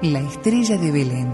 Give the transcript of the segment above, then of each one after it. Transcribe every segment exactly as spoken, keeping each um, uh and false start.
La estrella de Belén.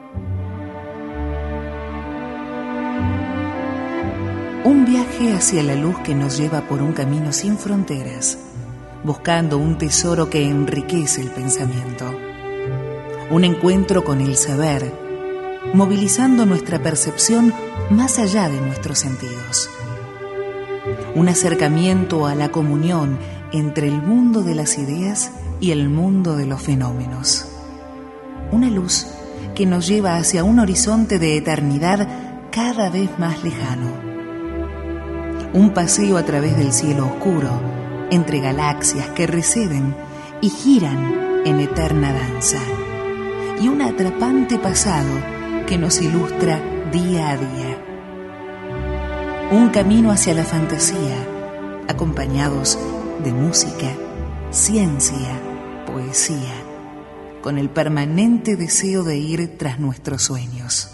Un viaje hacia la luz que nos lleva por un camino sin fronteras, buscando un tesoro que enriquece el pensamiento. Un encuentro con el saber, movilizando nuestra percepción más allá de nuestros sentidos. Un acercamiento a la comunión entre el mundo de las ideas y el mundo de los fenómenos. Una luz que nos lleva hacia un horizonte de eternidad cada vez más lejano. Un paseo a través del cielo oscuro, entre galaxias que receden y giran en eterna danza. Y un atrapante pasado que nos ilustra día a día. Un camino hacia la fantasía, acompañados de música, ciencia, poesía, con el permanente deseo de ir tras nuestros sueños.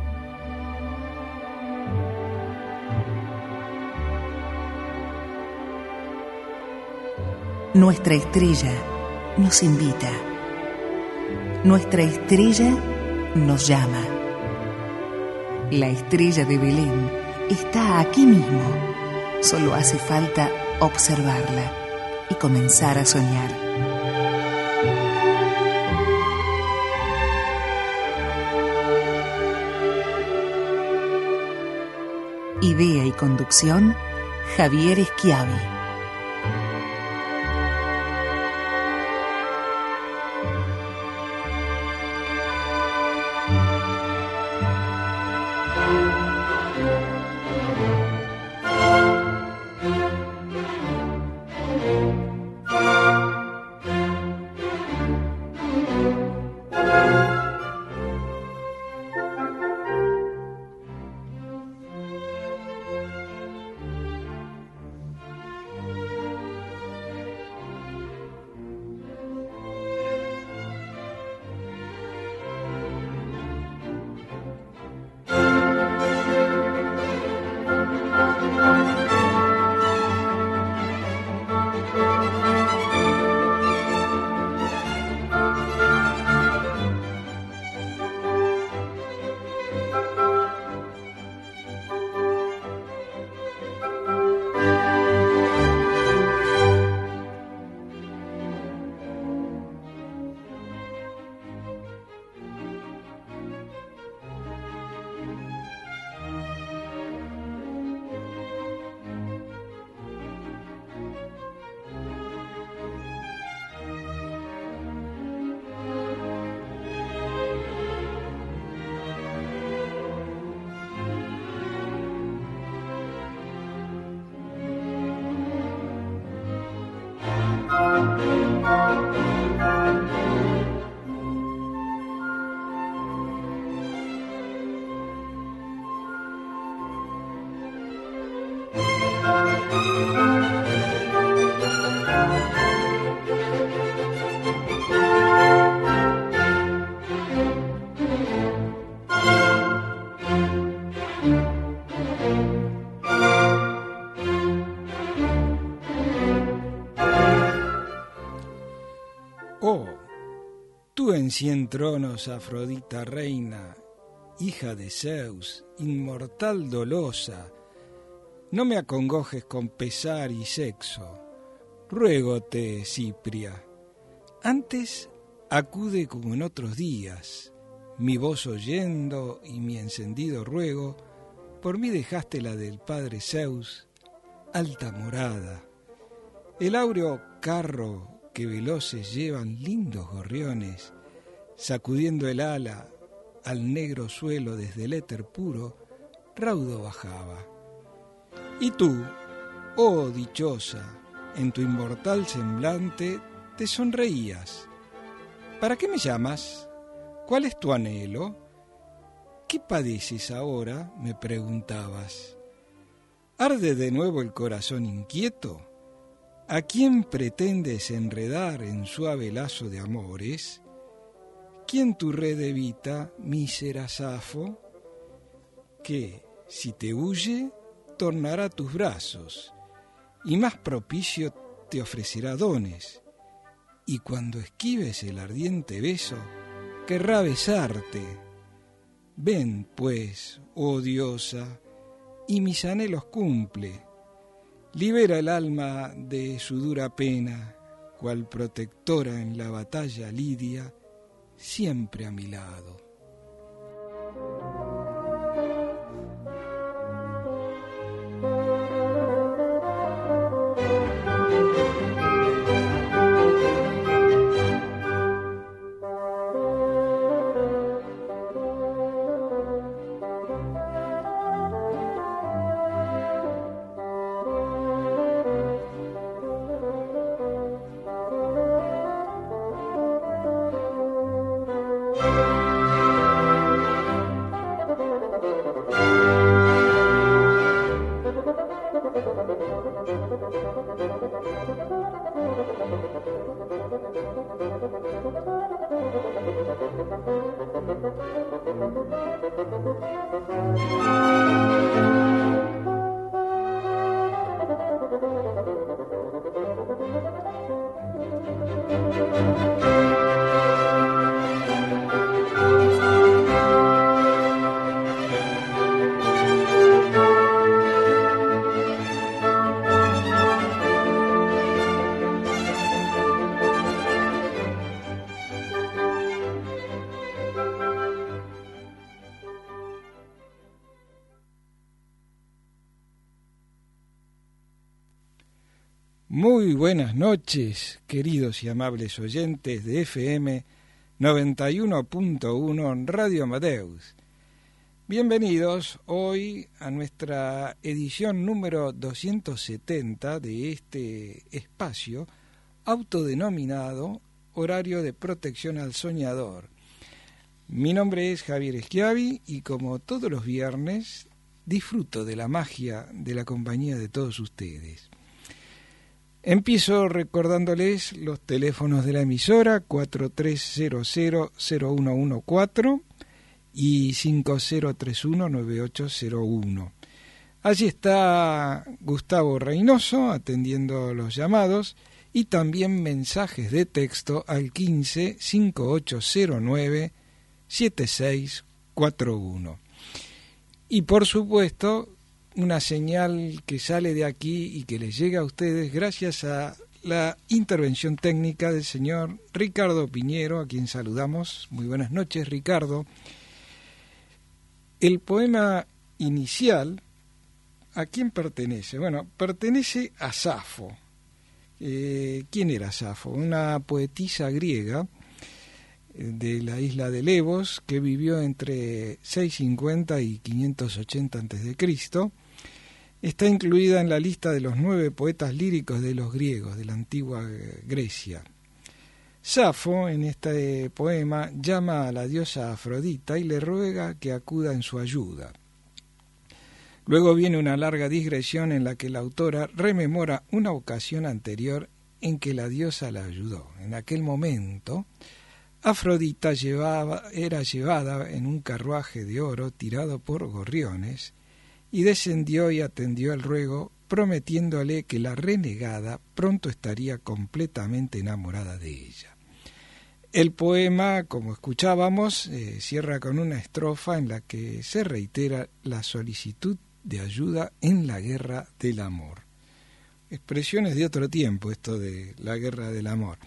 Nuestra estrella nos invita. Nuestra estrella nos llama. La estrella de Belén está aquí mismo. Solo hace falta observarla y comenzar a soñar. Idea y conducción, Javier Schiavi. En cien tronos, Afrodita reina, hija de Zeus, inmortal dolosa, no me acongojes con pesar y sexo, ruégote, Cipria, antes acude como en otros días, mi voz oyendo y mi encendido ruego, por mí dejaste la del padre Zeus, alta morada, el áureo carro que veloces llevan lindos gorriones, sacudiendo el ala al negro suelo desde el éter puro, raudo bajaba. Y tú, oh dichosa, en tu inmortal semblante te sonreías. ¿Para qué me llamas? ¿Cuál es tu anhelo? ¿Qué padeces ahora?, me preguntabas. ¿Arde de nuevo el corazón inquieto? ¿A quién pretendes enredar en suave lazo de amores? ¿Quién tu red evita, mísera Safo? Que, si te huye, tornará tus brazos, y más propicio te ofrecerá dones, y cuando esquives el ardiente beso, querrá besarte. Ven, pues, oh diosa, y mis anhelos cumple. Libera el alma de su dura pena, cual protectora en la batalla lidia, siempre a mi lado. Muy buenas noches, queridos y amables oyentes de F M noventa y uno punto uno en Radio Amadeus. Bienvenidos hoy a nuestra edición número doscientos setenta de este espacio autodenominado Horario de Protección al Soñador. Mi nombre es Javier Schiavi y como todos los viernes disfruto de la magia de la compañía de todos ustedes. Empiezo recordándoles los teléfonos de la emisora cuatro tres cero cero cero uno uno cuatro y cinco cero tres uno nueve ocho cero uno. Allí está Gustavo Reynoso atendiendo los llamados y también mensajes de texto al quince cincuenta y ocho cero nueve setenta y seis cuarenta y uno. Y por supuesto, una señal que sale de aquí y que les llega a ustedes gracias a la intervención técnica del señor Ricardo Piñero, a quien saludamos. Muy buenas noches, Ricardo. El poema inicial, ¿a quién pertenece? Bueno, pertenece a Safo. Eh, ¿Quién era Safo? Una poetisa griega de la isla de Lesbos que vivió entre seiscientos cincuenta y quinientos ochenta antes de Cristo. Está incluida en la lista de los nueve poetas líricos de los griegos de la antigua Grecia. Safo, en este poema, llama a la diosa Afrodita y le ruega que acuda en su ayuda. Luego viene una larga digresión en la que la autora rememora una ocasión anterior en que la diosa la ayudó. En aquel momento, Afrodita llevaba, era llevada en un carruaje de oro tirado por gorriones, y descendió y atendió el ruego, prometiéndole que la renegada pronto estaría completamente enamorada de ella. El poema, como escuchábamos, eh, cierra con una estrofa en la que se reitera la solicitud de ayuda en la guerra del amor. Expresiones de otro tiempo, esto de la guerra del amor.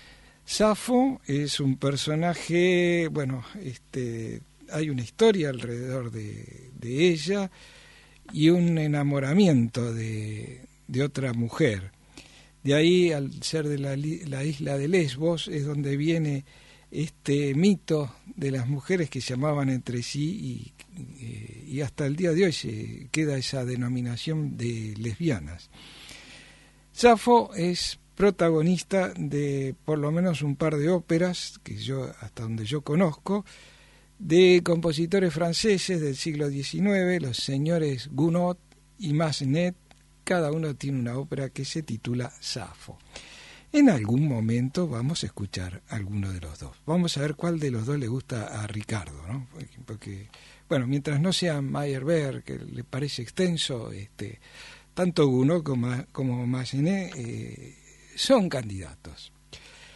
Safo es un personaje, bueno, este, hay una historia alrededor de, de ella, y un enamoramiento de, de otra mujer. De ahí, al ser de la, la isla de Lesbos, es donde viene este mito de las mujeres que se amaban entre sí y, y hasta el día de hoy se queda esa denominación de lesbianas. Safo es protagonista de por lo menos un par de óperas, que yo hasta donde yo conozco, de compositores franceses del siglo diecinueve, los señores Gounod y Massenet. Cada uno tiene una ópera que se titula Safo. En algún momento vamos a escuchar alguno de los dos. Vamos a ver cuál de los dos le gusta a Ricardo, ¿no? Porque, porque bueno, mientras no sea Meyerbeer, que le parece extenso, este, tanto Gounod como, como Massenet eh, son candidatos.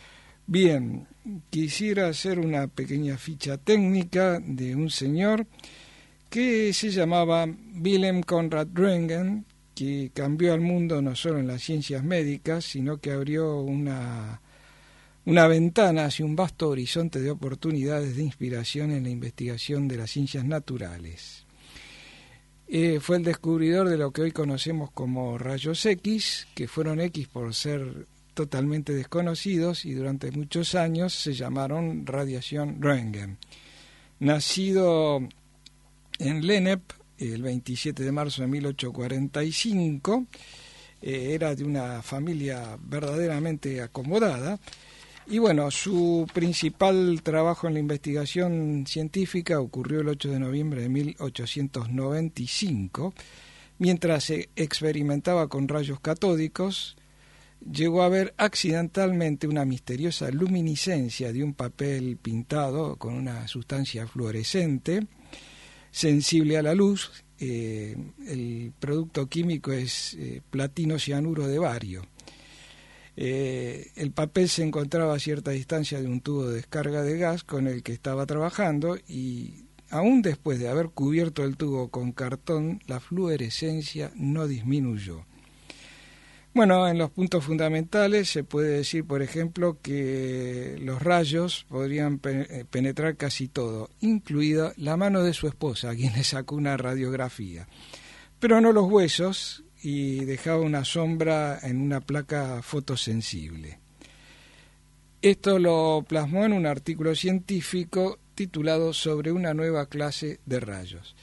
Bien, quisiera hacer una pequeña ficha técnica de un señor que se llamaba Wilhelm Conrad Röntgen, que cambió al mundo no solo en las ciencias médicas, sino que abrió una, una ventana hacia un vasto horizonte de oportunidades de inspiración en la investigación de las ciencias naturales. Eh, fue el descubridor de lo que hoy conocemos como rayos X, que fueron X por ser totalmente desconocidos y durante muchos años se llamaron radiación Röntgen. Nacido en Lennep el veintisiete de marzo de mil ochocientos cuarenta y cinco, eh, era de una familia verdaderamente acomodada. Y bueno, su principal trabajo en la investigación científica ocurrió el ocho de noviembre de mil ochocientos noventa y cinco. Mientras se experimentaba con rayos catódicos, llegó a ver accidentalmente una misteriosa luminiscencia de un papel pintado con una sustancia fluorescente, sensible a la luz. Eh, el producto químico es eh, platino cianuro de bario. Eh, el papel se encontraba a cierta distancia de un tubo de descarga de gas con el que estaba trabajando y aún después de haber cubierto el tubo con cartón, la fluorescencia no disminuyó. Bueno, en los puntos fundamentales se puede decir, por ejemplo, que los rayos podrían penetrar casi todo, incluida la mano de su esposa, a quien le sacó una radiografía, pero no los huesos, y dejaba una sombra en una placa fotosensible. Esto lo plasmó en un artículo científico titulado Sobre una nueva clase de rayos.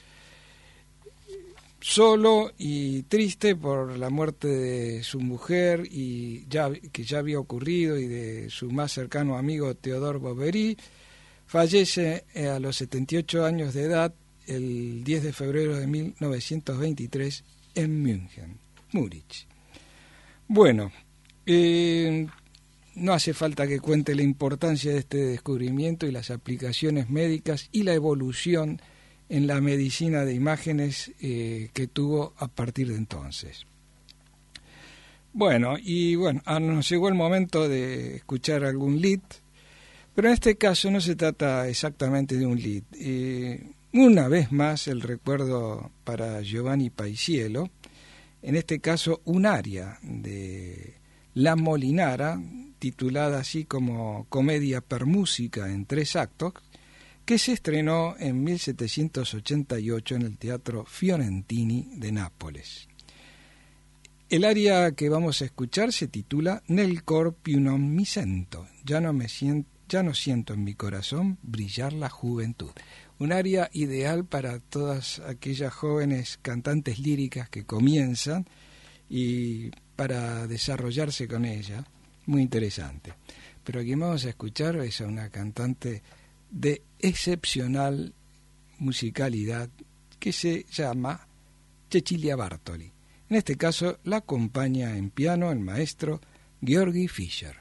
Solo y triste por la muerte de su mujer, y ya, que ya había ocurrido, y de su más cercano amigo Theodore Boveri, fallece a los setenta y ocho años de edad el diez de febrero de mil novecientos veintitrés en München, Múrich. Bueno, eh, no hace falta que cuente la importancia de este descubrimiento y las aplicaciones médicas y la evolución en la medicina de imágenes eh, que tuvo a partir de entonces. Bueno, y bueno, nos llegó el momento de escuchar algún lied, pero en este caso no se trata exactamente de un lied. Eh, una vez más el recuerdo para Giovanni Paisiello, en este caso un aria de La Molinara, titulada así como Comedia per música en tres actos, que se estrenó en mil setecientos ochenta y ocho en el Teatro Fiorentini de Nápoles. El aria que vamos a escuchar se titula Nel cor più non mi sento, ya no, me siento, ya no siento en mi corazón brillar la juventud. Un aria ideal para todas aquellas jóvenes cantantes líricas que comienzan y para desarrollarse con ella, muy interesante. Pero aquí vamos a escuchar es a una cantante de excepcional musicalidad que se llama Cecilia Bartoli. En este caso la acompaña en piano el maestro Georgi Fischer.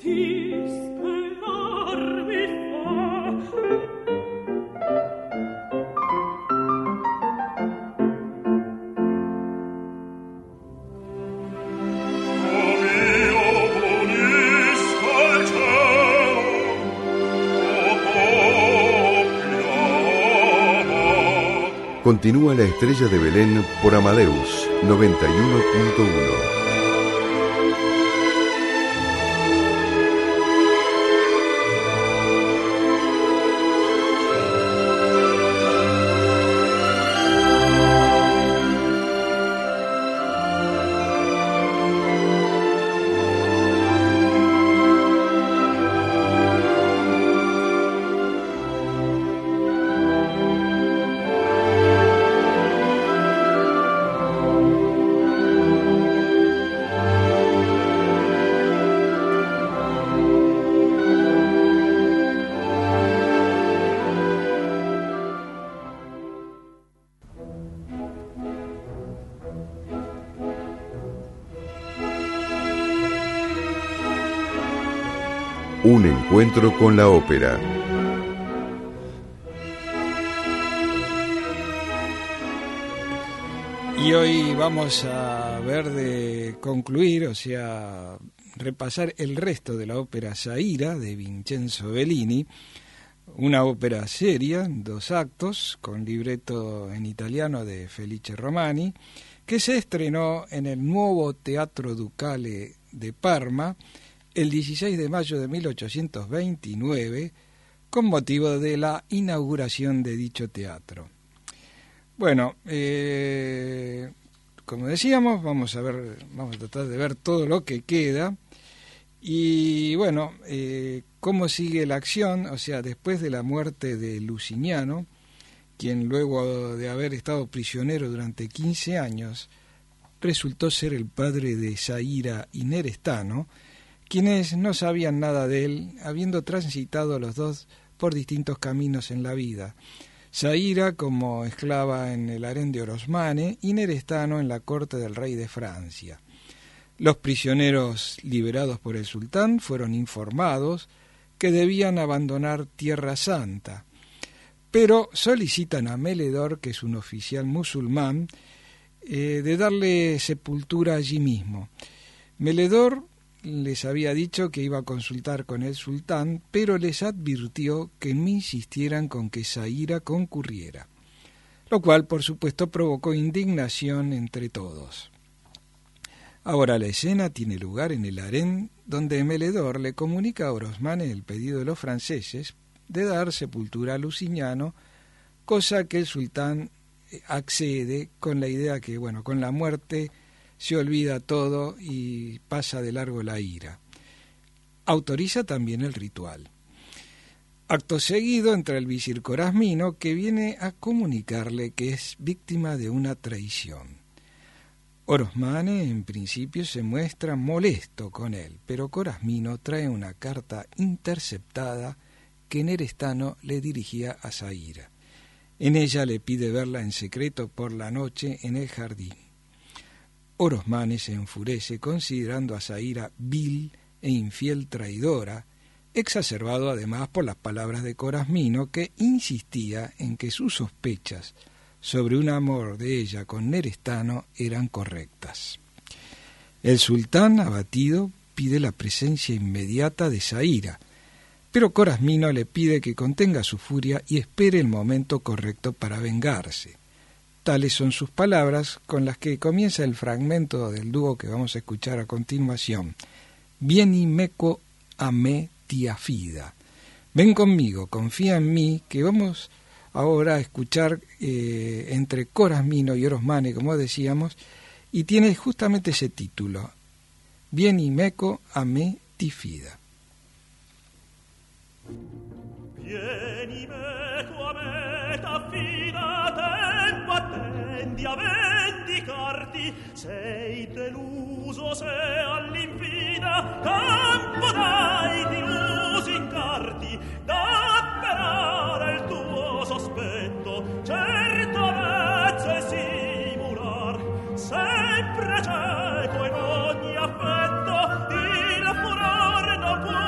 Continúa La Estrella de Belén por Amadeus noventa y uno punto uno. Un encuentro con la ópera. Y hoy vamos a ver de concluir, o sea, repasar el resto de la ópera Zaira de Vincenzo Bellini, una ópera seria, dos actos, con libreto en italiano de Felice Romani, que se estrenó en el nuevo Teatro Ducale de Parma el dieciséis de mayo de mil ochocientos veintinueve, con motivo de la inauguración de dicho teatro. Bueno, eh, como decíamos, vamos a ver, vamos a tratar de ver todo lo que queda. Y bueno, eh, cómo sigue la acción, o sea, después de la muerte de Lucignano, quien luego de haber estado prisionero durante quince años, resultó ser el padre de Zaira y Nerestano, quienes no sabían nada de él, habiendo transitado los dos por distintos caminos en la vida. Zaira como esclava en el harén de Orosmane y Nerestano en la corte del rey de Francia. Los prisioneros liberados por el sultán fueron informados que debían abandonar Tierra Santa, pero solicitan a Meledor, que es un oficial musulmán, eh, de darle sepultura allí mismo. Meledor les había dicho que iba a consultar con el sultán, pero les advirtió que no insistieran con que Zaira concurriera, lo cual por supuesto provocó indignación entre todos. Ahora la escena tiene lugar en el harén, donde Meledor le comunica a Orosmane el pedido de los franceses de dar sepultura a Lucignano, cosa que el sultán accede con la idea que, bueno, con la muerte se olvida todo y pasa de largo la ira. Autoriza también el ritual. Acto seguido entra el visir Corasmino, que viene a comunicarle que es víctima de una traición. Orosmane en principio se muestra molesto con él, pero Corasmino trae una carta interceptada que Nerestano le dirigía a Zaira. En ella le pide verla en secreto por la noche en el jardín. Orosmane se enfurece considerando a Zaira vil e infiel traidora, exacerbado además por las palabras de Corasmino, que insistía en que sus sospechas sobre un amor de ella con Nerestano eran correctas. El sultán, abatido, pide la presencia inmediata de Zaira, pero Corasmino le pide que contenga su furia y espere el momento correcto para vengarse. Tales son sus palabras con las que comienza el fragmento del dúo que vamos a escuchar a continuación. Vieni meco a me tiafida. Ven conmigo, confía en mí, que vamos ahora a escuchar eh, entre Corasmino y Orosmane, como decíamos, y tiene justamente ese título. Vieni meco a me tifida. Vieni meco a me t'affida, tempo attendi a vendicarti, sei deluso se all'infida campo dai di lusingarti, dapperare il tuo sospetto, certo vezze simular, sempre cieco in ogni affetto, il furor non può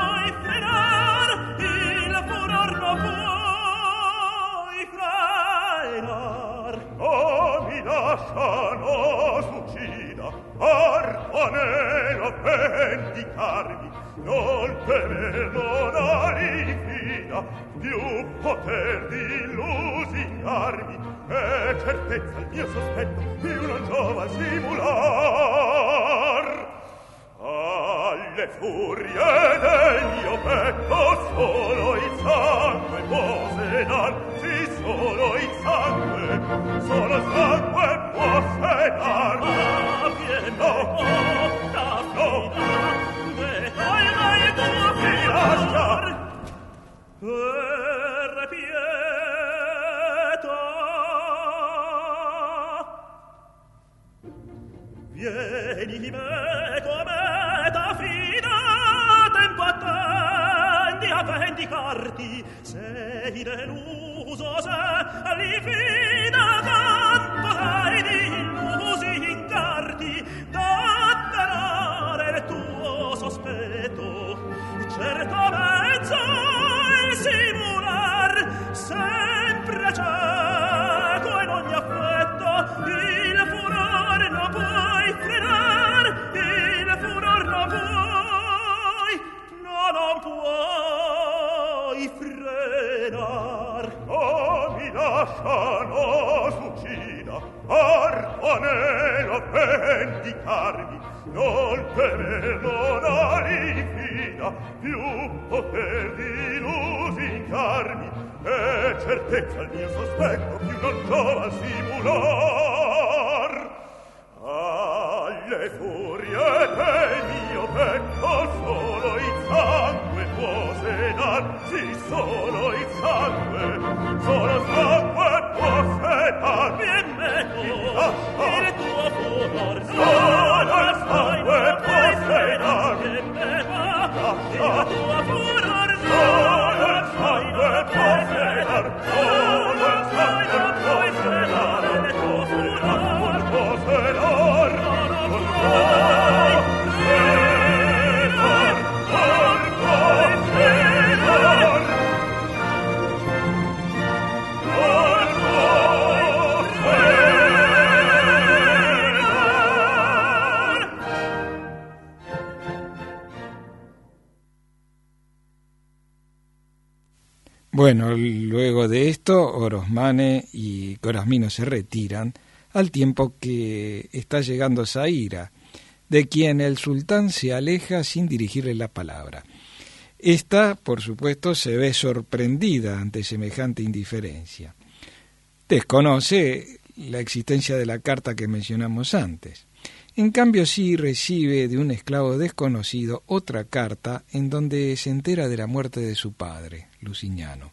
vendicarmi, non temerlo nari fida, più poter di lusingarmi, e certezza il mio sospetto più non giova simular. Alle furie del mio petto solo il sangue può senar, sì, solo il sangue, solo il sangue può senar. Ah, viene, no, oh, la fida, de colma il tuo filar, per pietà. Vieni me come t'affida, tempo attendi a vendicarti, sei deluso se li fida, tanto hai di illusingarti, d'atterrare il tuo sospetto, certamente il simular, sempre cieco in ogni affetto, il furore non puoi frenar, il furor non puoi, no, non puoi frenar. Oh, mi lasciano succida, arpanelo vendicarmi, non temerlo nari fida, più poter di lusingarmi, e certezza il mio sospetto più non giova simular. Alle furie del mio petto solo il sangue può senar, sì, solo il sangue, solo il sangue può senar. Vien meco, il tuo furor, solo il sangue può senar. Vien meco, il tuo furor, solo il sangue può senar. Solo il sangue può senar, il tuo furor può senar. Bueno, luego de esto, Orosmane y Corasmino se retiran, al tiempo que está llegando Zaira, de quien el sultán se aleja sin dirigirle la palabra. Esta, por supuesto, se ve sorprendida ante semejante indiferencia. Desconoce la existencia de la carta que mencionamos antes. En cambio, sí recibe de un esclavo desconocido otra carta en donde se entera de la muerte de su padre, Lucignano.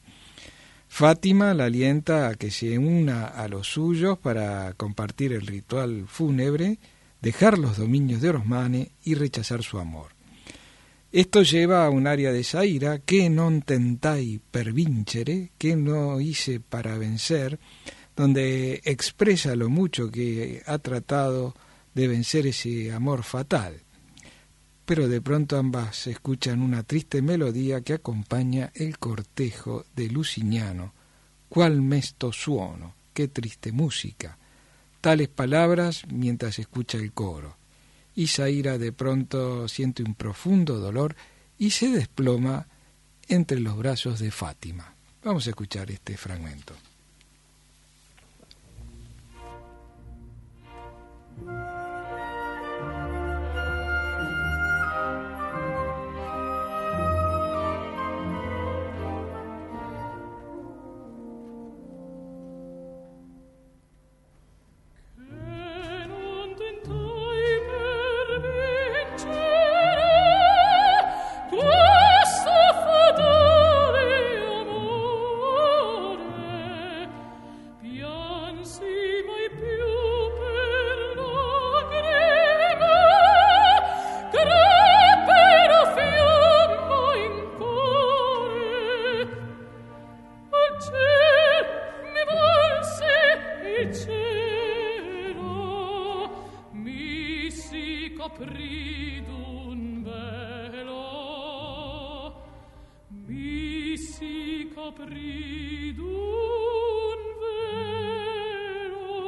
Fátima la alienta a que se una a los suyos para compartir el ritual fúnebre, dejar los dominios de Orosmane y rechazar su amor. Esto lleva a un aria de Zaira, que non tentai per vincere, que no hice para vencer, donde expresa lo mucho que ha tratado de vencer ese amor fatal. Pero de pronto ambas escuchan una triste melodía que acompaña el cortejo de Lucignano. «Qual mesto suono», qué triste música. Tales palabras mientras escucha el coro. Y Zaira de pronto siente un profundo dolor y se desploma entre los brazos de Fátima. Vamos a escuchar este fragmento.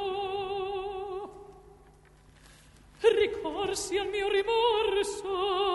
Ricorsi al mio rimorso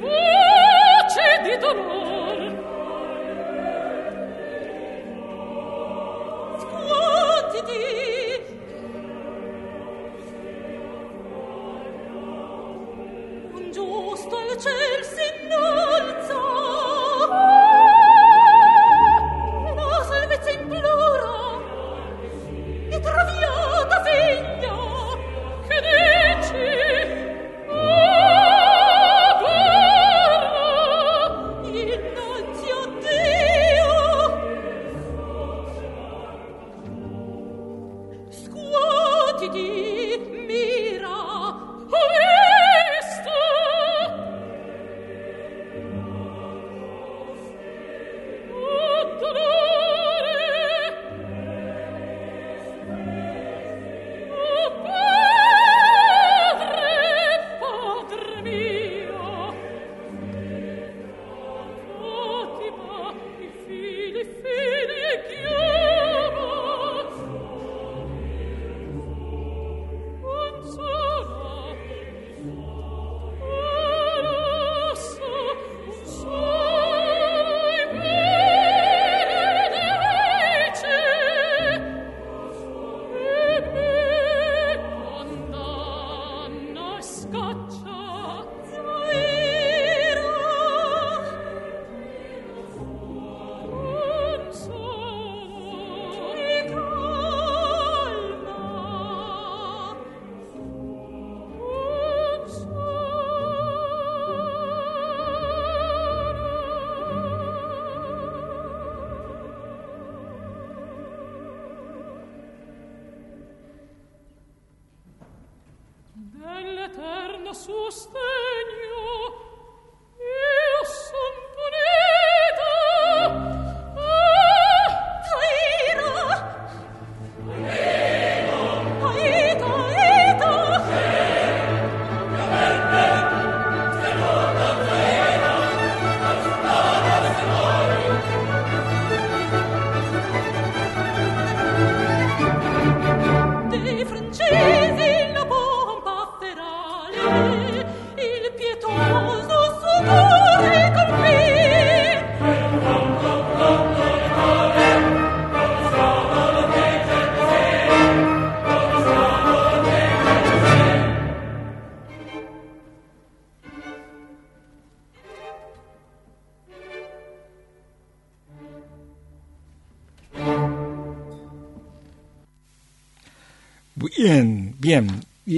Bien, bien.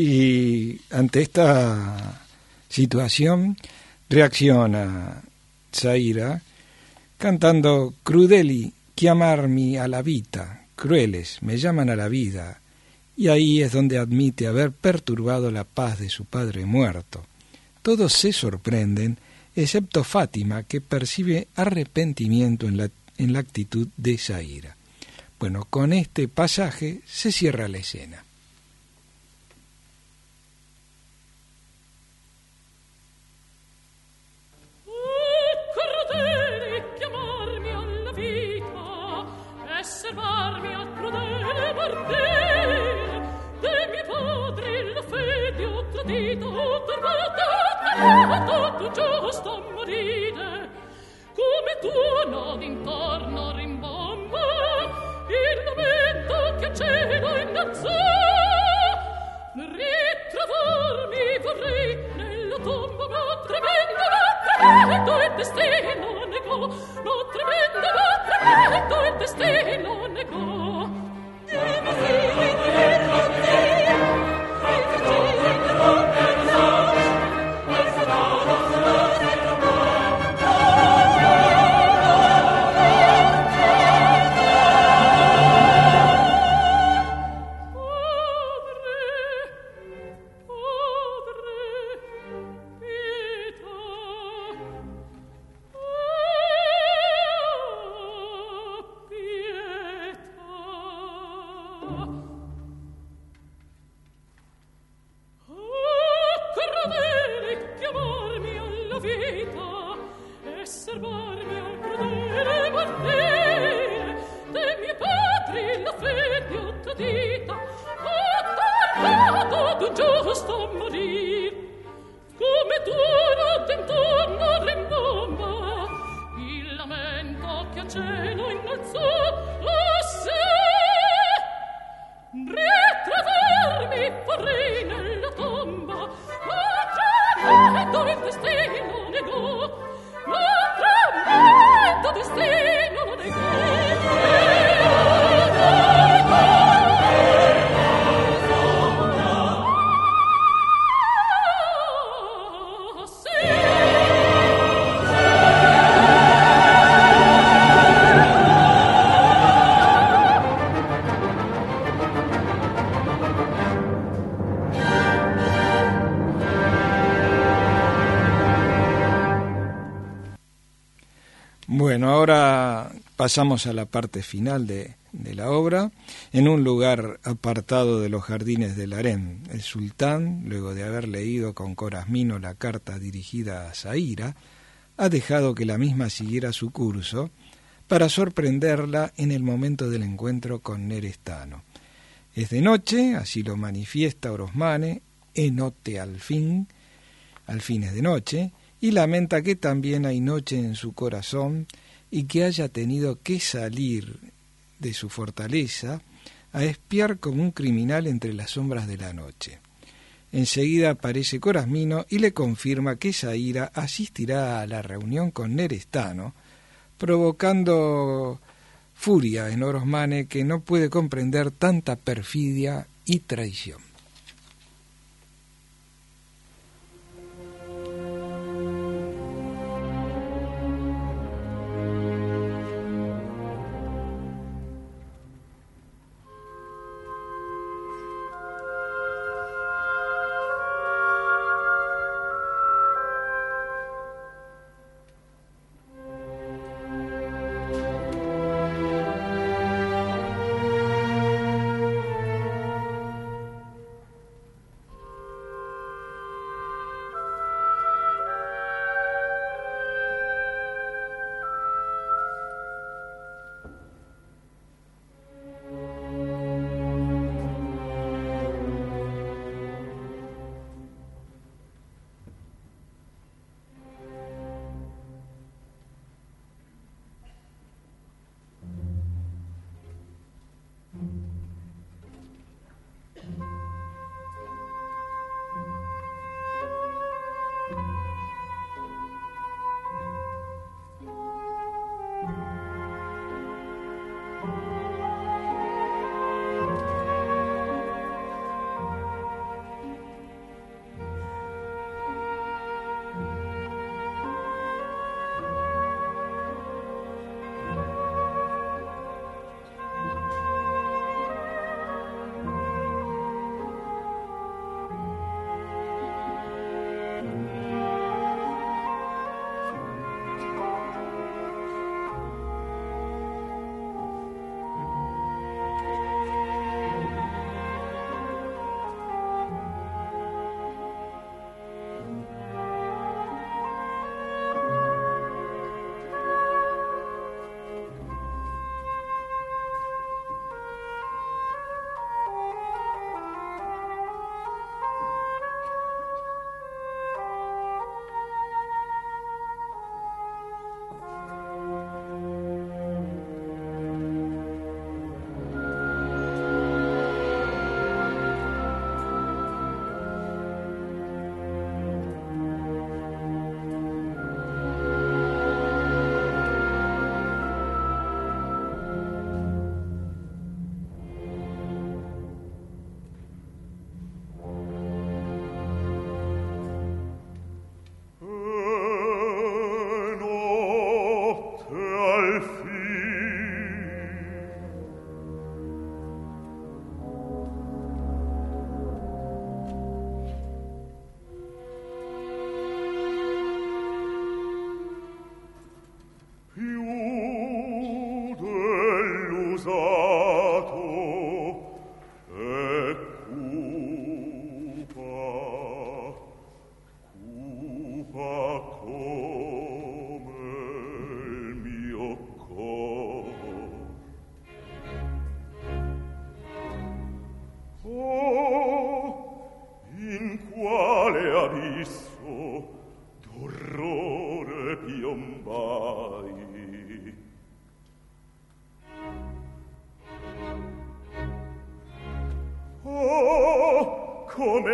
Y ante esta situación reacciona Zaira cantando Crudeli chiamarmi alla vita, crueles, me llaman a la vida, y ahí es donde admite haber perturbado la paz de su padre muerto. Todos se sorprenden, excepto Fátima, que percibe arrepentimiento en la, en la actitud de Zaira. Bueno, con este pasaje se cierra la escena. Servarmi al crudele morte de mio padre la fede ho tradito, ho turbato, tu giusto a morire, come tu non intorno rimbomba il lamento che a cielo innalzò. Ritrovarmi vorrei nella tomba, ma tremendo, ma tremendo il destino negò, ma tremendo, ma tremendo il destino negò. Devo finire con te, il fuggire non pensò, il futuro non è giusto a morir, come tu non t'intorno cielo innalzò a sé. Ritrovarmi vorrei nella tomba, ma tremendo il destino negò, ma tremendo destino lo negò. Bueno, ahora pasamos a la parte final de, de la obra. En un lugar apartado de los jardines del harem, el sultán, luego de haber leído con Corasmino la carta dirigida a Zaira, ha dejado que la misma siguiera su curso para sorprenderla en el momento del encuentro con Nerestano. Es de noche, así lo manifiesta Orosmane, enote al fin, al fin es de noche, y lamenta que también hay noche en su corazón y que haya tenido que salir de su fortaleza a espiar como un criminal entre las sombras de la noche. Enseguida aparece Corasmino y le confirma que Zaira asistirá a la reunión con Nerestano, provocando furia en Orosmane, que no puede comprender tanta perfidia y traición.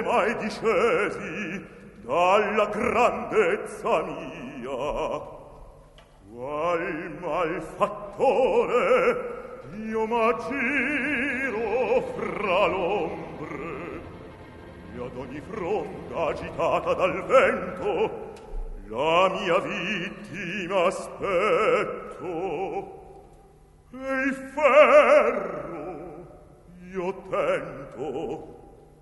siete mai discesi dalla grandezza mia? Qual malfattore io m'aggiro fra l'ombre e ad ogni fronda agitata dal vento la mia vittima aspetto e il ferro io tento.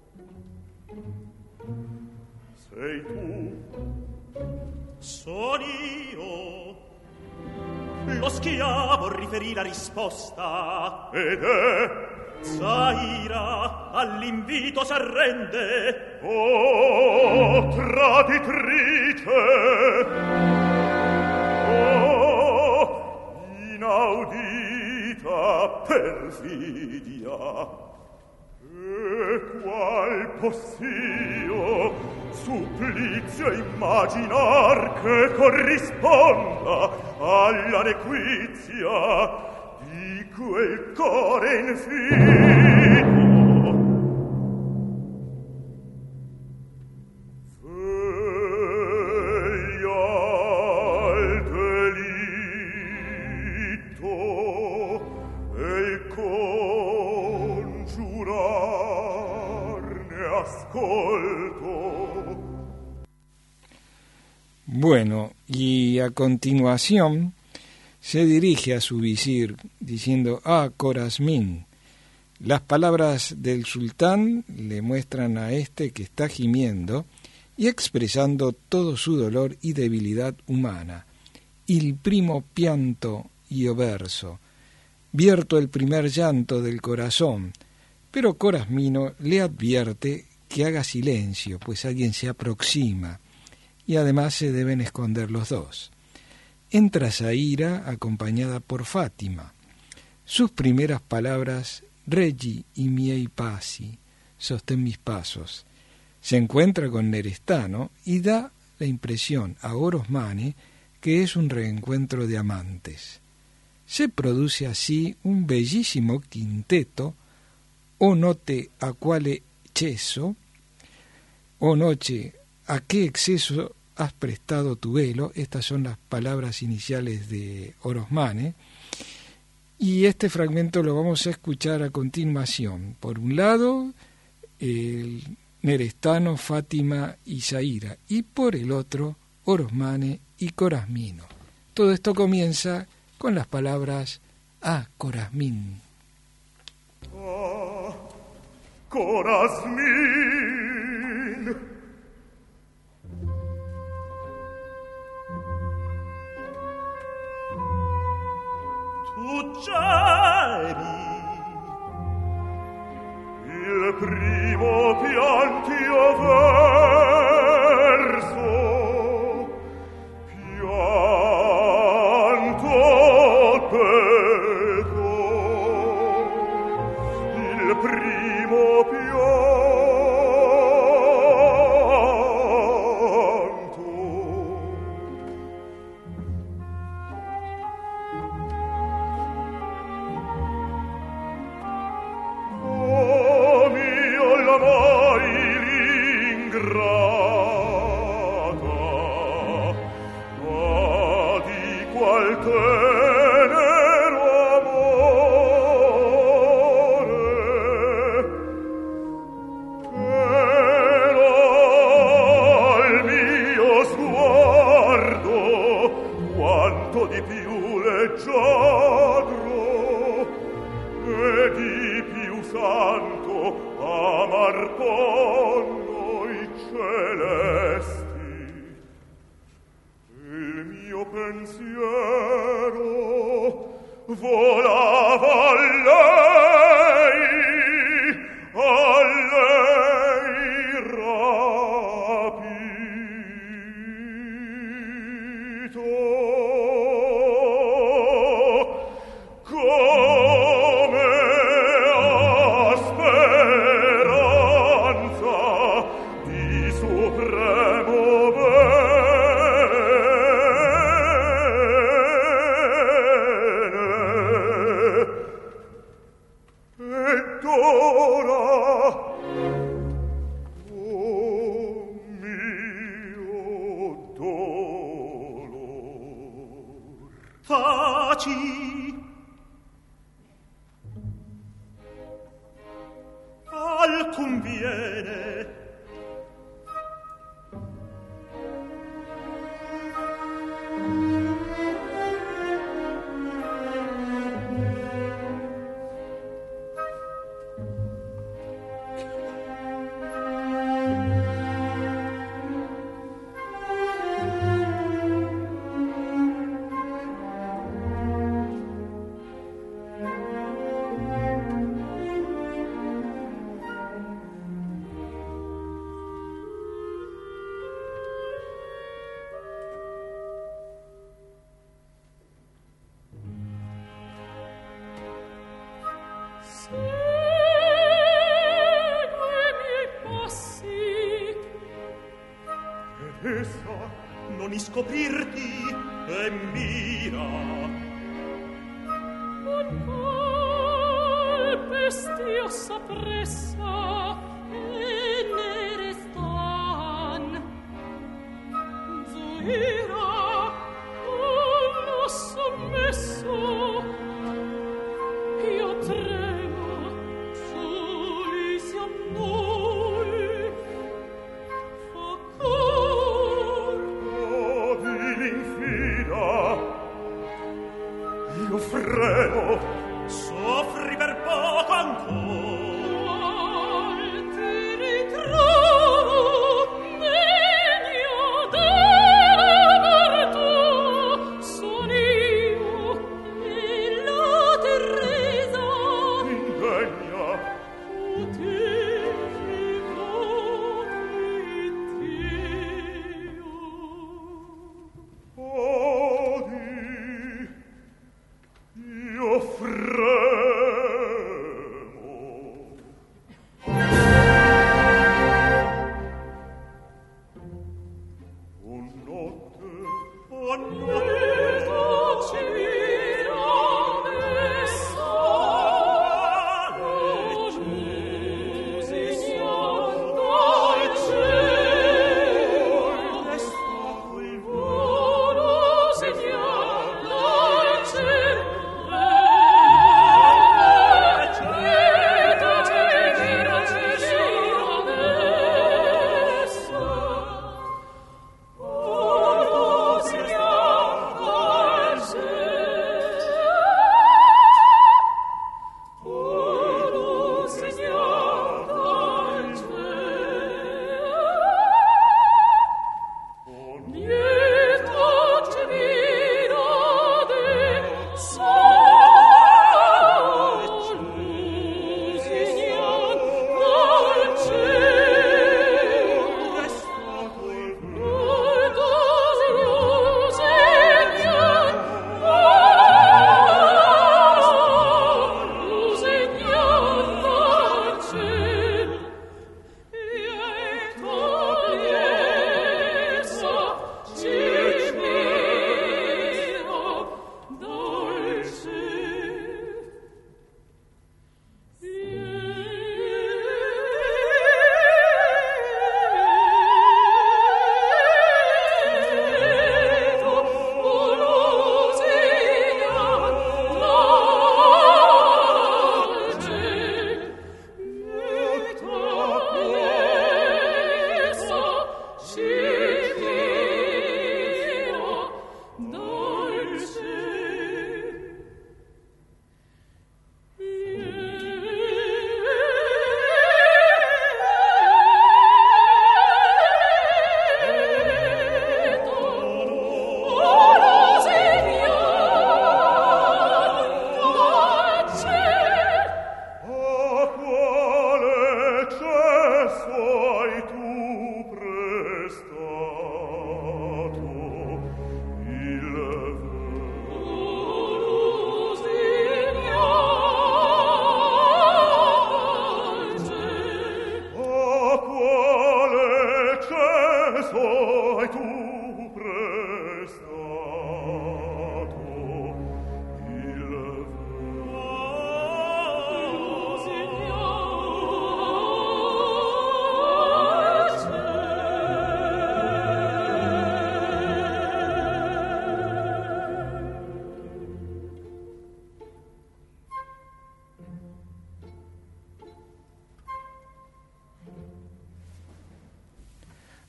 Sei tu? Son io. Lo schiavo riferì la risposta. Ed è? Zaira all'invito s'arrende. Oh, traditrice! Oh, inaudita perfidia! E qual possio supplizio immaginar che corrisponda alla nequizia di quel core infido? Veglia al delitto e il congiurarne ascolto. Bueno, y a continuación se dirige a su visir diciendo: «Ah, Corazmín». Las palabras del sultán le muestran a éste que está gimiendo y expresando todo su dolor y debilidad humana. Il primo pianto io verso, vierto el primer llanto del corazón, pero Corazmino le advierte que haga silencio, pues alguien se aproxima, y además se deben esconder los dos. Entra Zaira acompañada por Fátima. Sus primeras palabras: «Reggi i miei passi», sostén mis pasos. Se encuentra con Nerestano y da la impresión a Orosmane que es un reencuentro de amantes. Se produce así un bellísimo quinteto: «O notte a quale ceso», «O noche, a qué exceso has prestado tu velo». Estas son las palabras iniciales de Orosmane, y este fragmento lo vamos a escuchar a continuación. Por un lado, el Nerestano, Fátima y Zaira, y por el otro, Orosmane y Corazmino. Todo esto comienza con las palabras «Ah, Corazmín». Ah, Corazmín, Tu c'eri. il primo piantio verso, pianto però, il primo pianto. Oh mio l'amai l'ingrata, ma di qual tenero amore, però il mio sguardo quanto di più leggiadro e di più santo amar ponno i celesti. Il mio pensiero volava a lei, a lei rapito. Come a speranza di supremo bene. Ed ora, taci. Al conviene non iscoprirti e mira un colpe stiosa pressa e ne restan Zuira uno sommesso io tremo soli siam noi fa cor io fremo, soffri per poco ancora. Ti ritrovo degno d'amor tuo, son io e la Teresa. Indegna, putifico Dio. odi, io fremo. O notte, o notte, Dolce vita messa, dolce Signor, dolce, volo Signor, dolce. Ci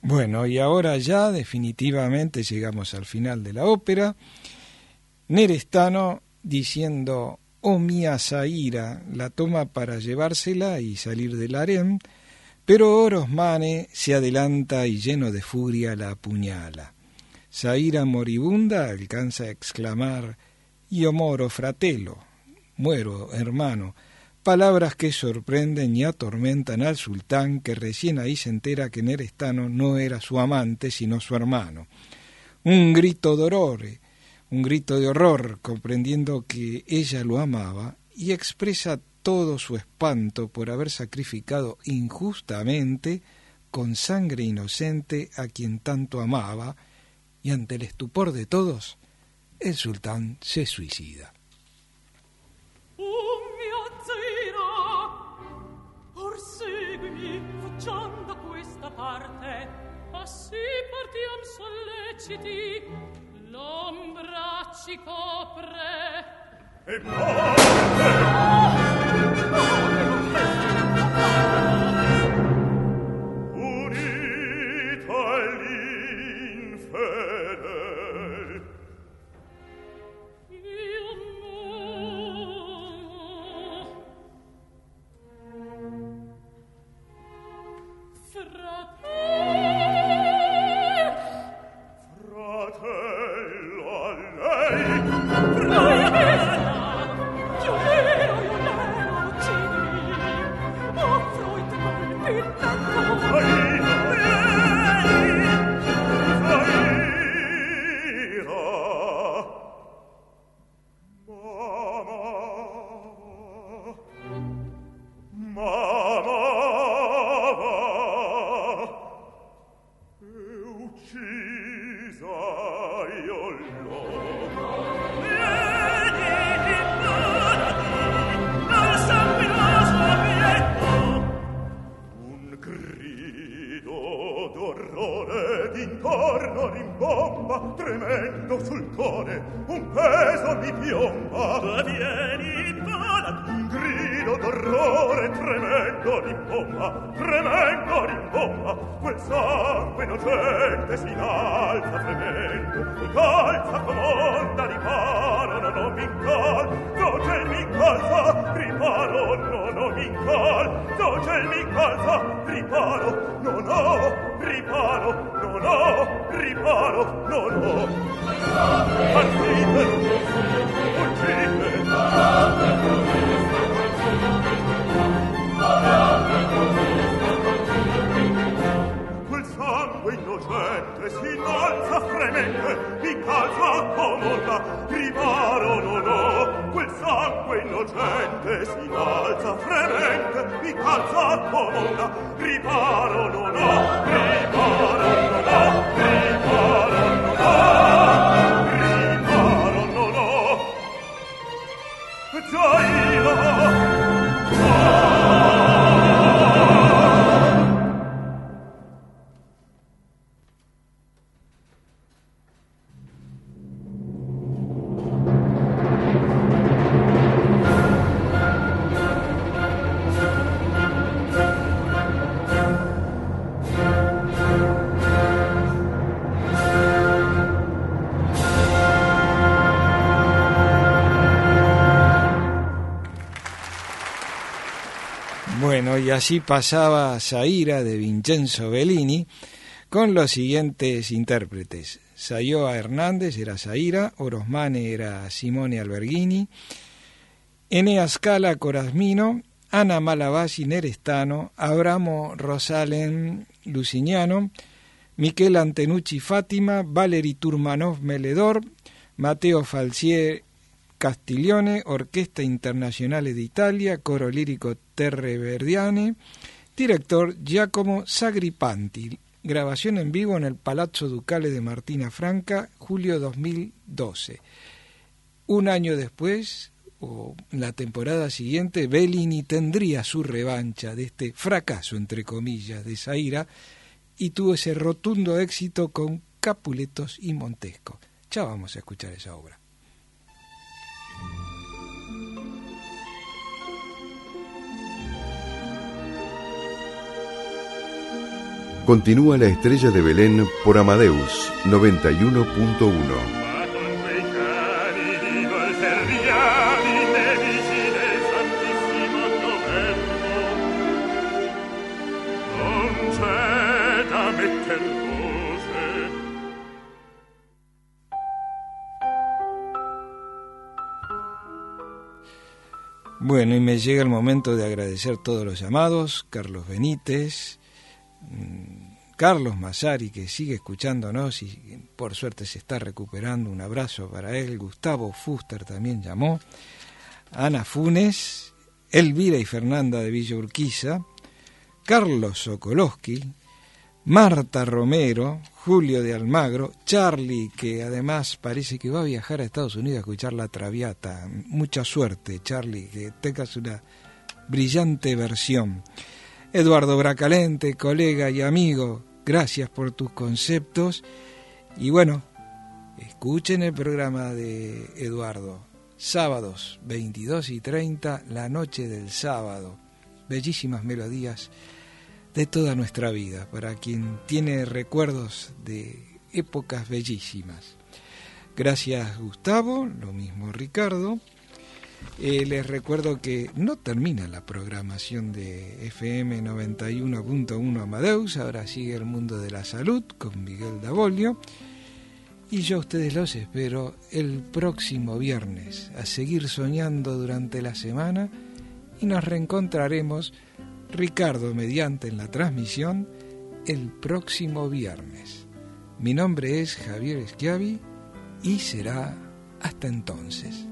Bueno, y ahora ya definitivamente llegamos al final de la ópera. Nerestano diciendo «Oh mía Zaira», la toma para llevársela y salir del harén, pero Orosmane se adelanta y lleno de furia la apuñala. Zaira moribunda alcanza a exclamar «Io moro fratello», muero hermano, palabras que sorprenden y atormentan al sultán, que recién ahí se entera que Nerestano no era su amante sino su hermano. Un grito de horror, un grito de horror, comprendiendo que ella lo amaba, y expresa todo su espanto por haber sacrificado injustamente, con sangre inocente, a quien tanto amaba, y ante el estupor de todos, el sultán se suicida. Oh mia Zaira, or seguimi, facciam da questa parte, assì partiam solleciti, l'ombra ci copre. E poi unito all'infedel, Io no. Fratello, fratello a lei, fratello, io ero, io ero, uccidimi, offro il tuo peccato. Zaira, Zaira, mamma, mamma, e uccisa io l'ho. Vieni, imparati, al sanguinoso obietto. Un grido d'orrore d'intorno rimbomba, tremendo sul cuore, un peso mi piomba. Vieni, imparati. Un grido d'orrore tremendo rimbomba, tremendo rimbomba, quel sangue innocente si innalza fremendo, mi calza com'onda, riparo, no, no, mi incal, dolce mi calza, riparo, no, no, mi incal, dolce mi calza, riparo, no, no, riparo, no, no, riparo, no, no. Partite, uccide, quel sangue innocente si innalza fremente, mi calza comoda, riparo, no, no. Quel sangue innocente si innalza fremente, mi calza comoda, riparo, no, no. Riparo, no, no. Riparo, no, no. Riparo, no, no. Zaira, Bueno, y así pasaba Zaira de Vincenzo Bellini con los siguientes intérpretes. Sayoa Hernández era Zaira, Orosmane era Simone Alberghini, Eneas Scala Corasmino, Ana Malavasi Nerestano, Abramo Rosalen Lucignano, Michel Antenucci Fátima, Valery Turmanov Meledor, Matteo Falsier Castiglione, Orquesta Internazionale d'Italia, Coro Lírico Terre Verdiane, director Giacomo Sagripanti. Grabación en vivo en el Palazzo Ducale de Martina Franca, julio dos mil doce. Un año después, o la temporada siguiente, Bellini tendría su revancha de este fracaso, entre comillas, de Zaira, y tuvo ese rotundo éxito con Capuletos y Montesco. Ya vamos a escuchar esa obra. Continúa La Estrella de Belén por Amadeus noventa y uno punto uno. Bueno, y me llega el momento de agradecer todos los llamados. Carlos Benítez, Carlos Massari, que sigue escuchándonos y por suerte se está recuperando, un abrazo para él. Gustavo Fuster también llamó. Ana Funes, Elvira y Fernanda de Villa Urquiza, Carlos Sokolowski, Marta Romero, Julio de Almagro, Charlie, que además parece que va a viajar a Estados Unidos a escuchar La Traviata. Mucha suerte, Charlie, que tengas una brillante versión. Eduardo Bracalente, colega y amigo, gracias por tus conceptos. Y bueno, escuchen el programa de Eduardo, sábados veintidós y treinta, la noche del sábado. Bellísimas melodías de toda nuestra vida, para quien tiene recuerdos de épocas bellísimas. Gracias, Gustavo, lo mismo Ricardo. Eh, les recuerdo que no termina la programación de F M noventa y uno punto uno Amadeus, ahora sigue El Mundo de la Salud con Miguel Davolio, y yo a ustedes los espero el próximo viernes, a seguir soñando durante la semana, y nos reencontraremos, Ricardo mediante, en la transmisión el próximo viernes. Mi nombre es Javier Schiavi y será hasta entonces.